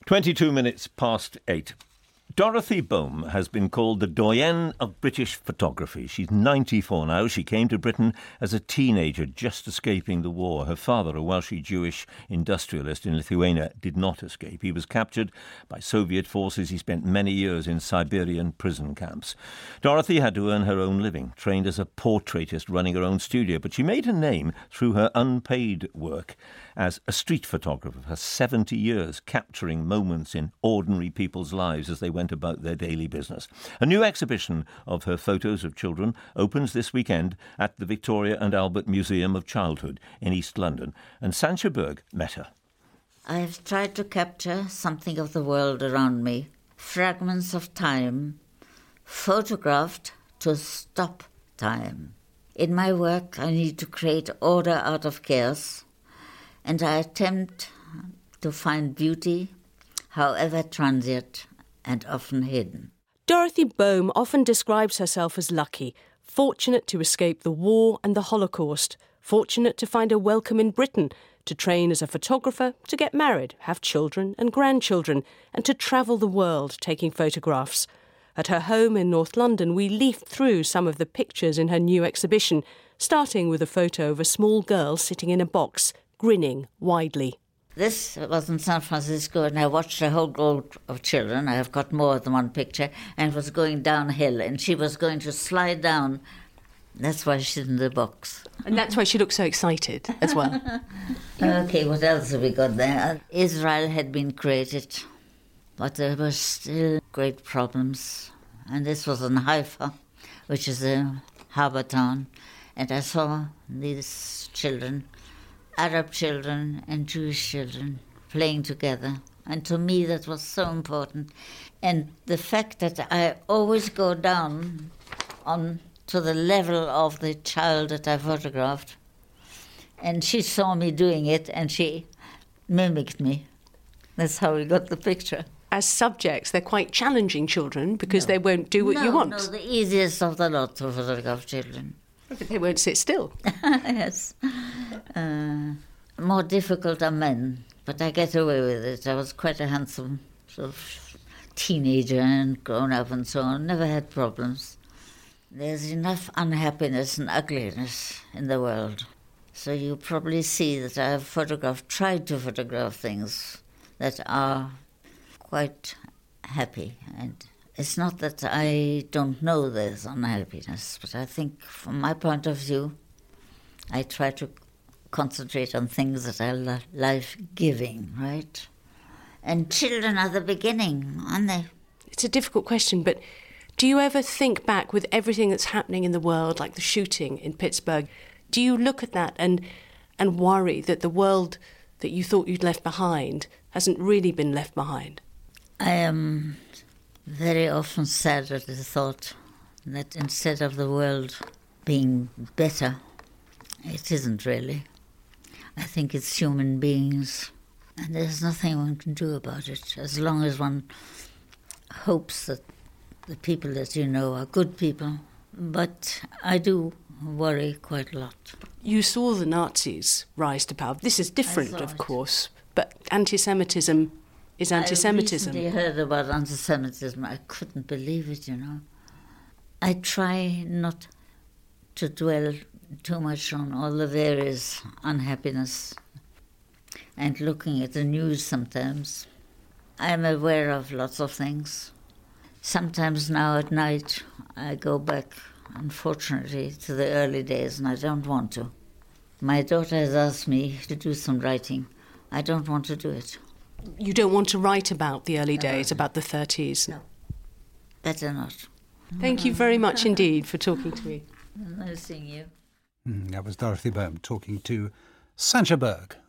22 minutes past 8. Dorothy Bohm has been called the doyenne of British photography. She's 94 now. She came to Britain as a teenager, just escaping the war. Her father, a Welsh Jewish industrialist in Lithuania, did not escape. He was captured by Soviet forces. He spent many years in Siberian prison camps. Dorothy had to earn her own living, trained as a portraitist running her own studio, but she made her name through her unpaid work as a street photographer for 70 years, capturing moments in ordinary people's lives as they went about their daily business. A new exhibition of her photos of children opens this weekend at the Victoria and Albert Museum of Childhood in East London, and Sancha Berg met her. I have tried to capture something of the world around me, fragments of time, photographed to stop time. In my work, I need to create order out of chaos, and I attempt to find beauty, however transient and often hidden. Dorothy Bohm often describes herself as lucky, fortunate to escape the war and the Holocaust, fortunate to find a welcome in Britain, to train as a photographer, to get married, have children and grandchildren, and to travel the world taking photographs. At her home in North London, we leafed through some of the pictures in her new exhibition, starting with a photo of a small girl sitting in a box, grinning widely. This was in San Francisco, and I watched a whole group of children. I have got more than one picture, and it was going downhill, and she was going to slide down. That's why she's in the box. And that's why she looks so excited as well. Okay, what else have we got there? Israel had been created, but there were still great problems. And this was in Haifa, which is a harbour town. And I saw these children, Arab children and Jewish children, playing together. And to me that was so important. And the fact that I always go down on to the level of the child that I photographed. And she saw me doing it and she mimicked me. That's how we got the picture. As subjects, they're quite challenging children because they won't do what you want. No, the easiest of the lot to photograph children. But they won't sit still. Yes. More difficult are men, but I get away with it. I was quite a handsome sort of teenager and grown up and so on. Never had problems. There's enough unhappiness and ugliness in the world. So you probably see that I have tried to photograph things that are quite happy. And it's not that I don't know there's unhappiness, but I think from my point of view, I try to concentrate on things that are life-giving, right? And children are the beginning, aren't they? It's a difficult question, but do you ever think back with everything that's happening in the world, like the shooting in Pittsburgh, do you look at that and worry that the world that you thought you'd left behind hasn't really been left behind? I am very often sad at the thought that instead of the world being better, it isn't really. I think it's human beings, and there's nothing one can do about it, as long as one hopes that the people that you know are good people. But I do worry quite a lot. You saw the Nazis rise to power. This is different, of course, but anti-Semitism is anti-Semitism. I recently heard about anti-Semitism. I couldn't believe it, I try not to dwell too much on all the various unhappiness and looking at the news sometimes. I am aware of lots of things. Sometimes now at night I go back, unfortunately, to the early days, and I don't want to. My daughter has asked me to do some writing. I don't want to do it. You don't want to write about the early days, about the 30s? No. Better not. Thank you very much indeed for talking to me. Nice seeing you. That was Dorothy Bohm talking to Sancha Berg.